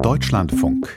Deutschlandfunk.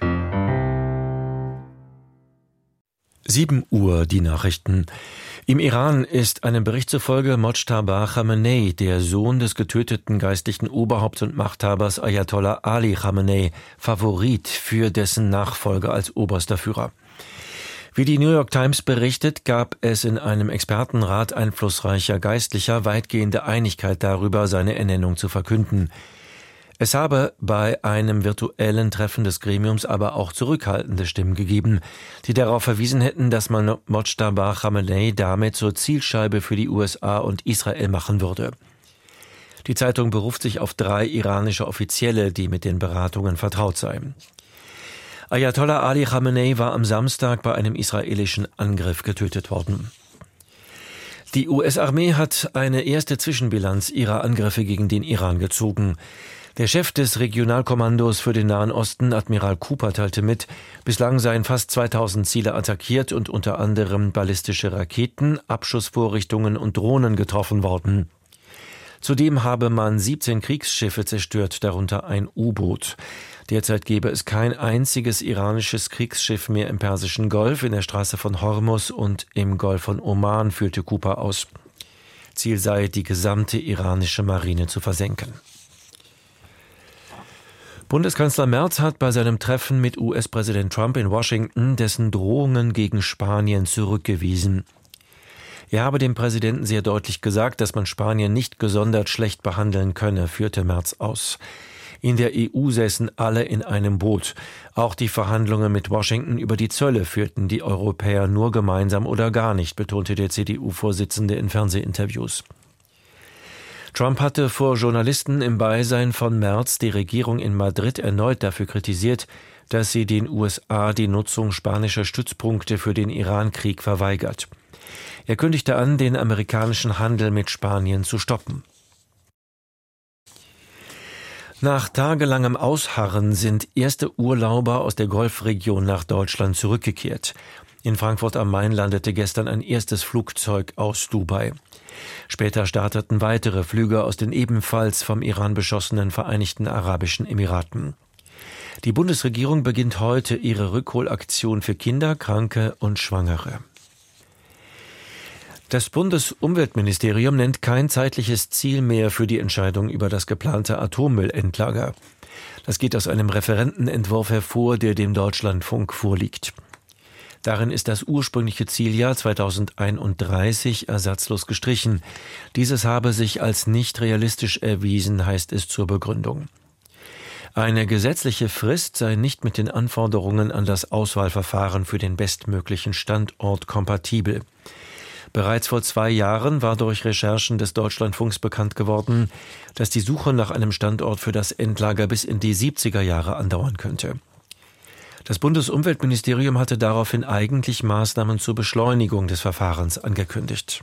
7 Uhr, die Nachrichten. Im Iran ist einem Bericht zufolge Mojtaba Khamenei, der Sohn des getöteten geistlichen Oberhaupts und Machthabers Ayatollah Ali Khamenei, Favorit für dessen Nachfolger als oberster Führer. Wie die New York Times berichtet, gab es in einem Expertenrat einflussreicher Geistlicher weitgehende Einigkeit darüber, seine Ernennung zu verkünden. Es habe bei einem virtuellen Treffen des Gremiums aber auch zurückhaltende Stimmen gegeben, die darauf verwiesen hätten, dass man Mojtaba Khamenei damit zur Zielscheibe für die USA und Israel machen würde. Die Zeitung beruft sich auf 3 iranische Offizielle, die mit den Beratungen vertraut seien. Ayatollah Ali Khamenei war am Samstag bei einem israelischen Angriff getötet worden. Die US-Armee hat eine erste Zwischenbilanz ihrer Angriffe gegen den Iran gezogen. Der Chef des Regionalkommandos für den Nahen Osten, Admiral Cooper, teilte mit, bislang seien fast 2000 Ziele attackiert und unter anderem ballistische Raketen, Abschussvorrichtungen und Drohnen getroffen worden. Zudem habe man 17 Kriegsschiffe zerstört, darunter ein U-Boot. Derzeit gebe es kein einziges iranisches Kriegsschiff mehr im Persischen Golf, in der Straße von Hormuz und im Golf von Oman, führte Cooper aus. Ziel sei, die gesamte iranische Marine zu versenken. Bundeskanzler Merz hat bei seinem Treffen mit US-Präsident Trump in Washington dessen Drohungen gegen Spanien zurückgewiesen. Er habe dem Präsidenten sehr deutlich gesagt, dass man Spanien nicht gesondert schlecht behandeln könne, führte Merz aus. In der EU säßen alle in einem Boot. Auch die Verhandlungen mit Washington über die Zölle führten die Europäer nur gemeinsam oder gar nicht, betonte der CDU-Vorsitzende in Fernsehinterviews. Trump hatte vor Journalisten im Beisein von Merz die Regierung in Madrid erneut dafür kritisiert, dass sie den USA die Nutzung spanischer Stützpunkte für den Iran-Krieg verweigert. Er kündigte an, den amerikanischen Handel mit Spanien zu stoppen. Nach tagelangem Ausharren sind erste Urlauber aus der Golfregion nach Deutschland zurückgekehrt. In Frankfurt am Main landete gestern ein erstes Flugzeug aus Dubai. Später starteten weitere Flüge aus den ebenfalls vom Iran beschossenen Vereinigten Arabischen Emiraten. Die Bundesregierung beginnt heute ihre Rückholaktion für Kinder, Kranke und Schwangere. Das Bundesumweltministerium nennt kein zeitliches Ziel mehr für die Entscheidung über das geplante Atommüllendlager. Das geht aus einem Referentenentwurf hervor, der dem Deutschlandfunk vorliegt. Darin ist das ursprüngliche Zieljahr 2031 ersatzlos gestrichen. Dieses habe sich als nicht realistisch erwiesen, heißt es zur Begründung. Eine gesetzliche Frist sei nicht mit den Anforderungen an das Auswahlverfahren für den bestmöglichen Standort kompatibel. Bereits vor 2 Jahren war durch Recherchen des Deutschlandfunks bekannt geworden, dass die Suche nach einem Standort für das Endlager bis in die 70er Jahre andauern könnte. Das Bundesumweltministerium hatte daraufhin eigentlich Maßnahmen zur Beschleunigung des Verfahrens angekündigt.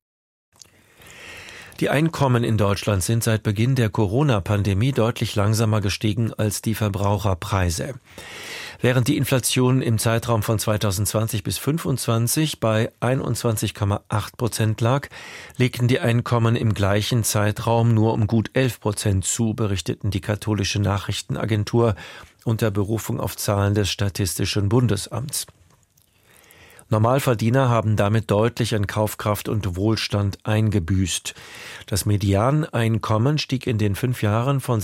Die Einkommen in Deutschland sind seit Beginn der Corona-Pandemie deutlich langsamer gestiegen als die Verbraucherpreise. Während die Inflation im Zeitraum von 2020 bis 2025 bei 21,8% lag, legten die Einkommen im gleichen Zeitraum nur um gut 11% zu, berichteten die Katholische Nachrichtenagentur unter Berufung auf Zahlen des Statistischen Bundesamts. Normalverdiener haben damit deutlich an Kaufkraft und Wohlstand eingebüßt. Das Medianeinkommen stieg in den 5 Jahren von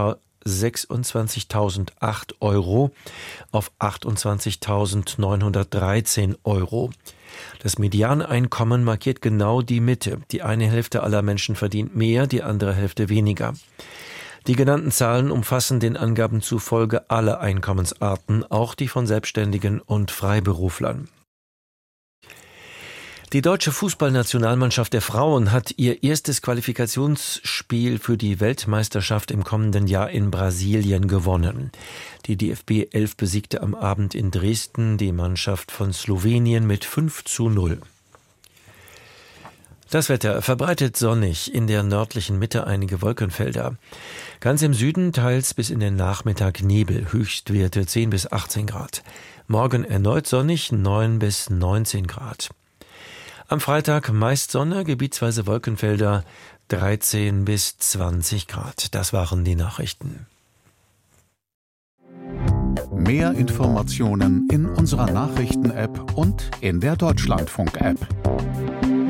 26.008 Euro auf 28.913 Euro. Das Medianeinkommen markiert genau die Mitte. Die eine Hälfte aller Menschen verdient mehr, die andere Hälfte weniger. Die genannten Zahlen umfassen den Angaben zufolge alle Einkommensarten, auch die von Selbstständigen und Freiberuflern. Die deutsche Fußballnationalmannschaft der Frauen hat ihr erstes Qualifikationsspiel für die Weltmeisterschaft im kommenden Jahr in Brasilien gewonnen. Die DFB 11 besiegte am Abend in Dresden die Mannschaft von Slowenien mit 5:0. Das Wetter verbreitet sonnig, in der nördlichen Mitte einige Wolkenfelder. Ganz im Süden teils bis in den Nachmittag Nebel, Höchstwerte 10 bis 18 Grad. Morgen erneut sonnig, 9 bis 19 Grad. Am Freitag meist Sonne, gebietsweise Wolkenfelder, 13 bis 20 Grad. Das waren die Nachrichten. Mehr Informationen in unserer Nachrichten-App und in der Deutschlandfunk-App.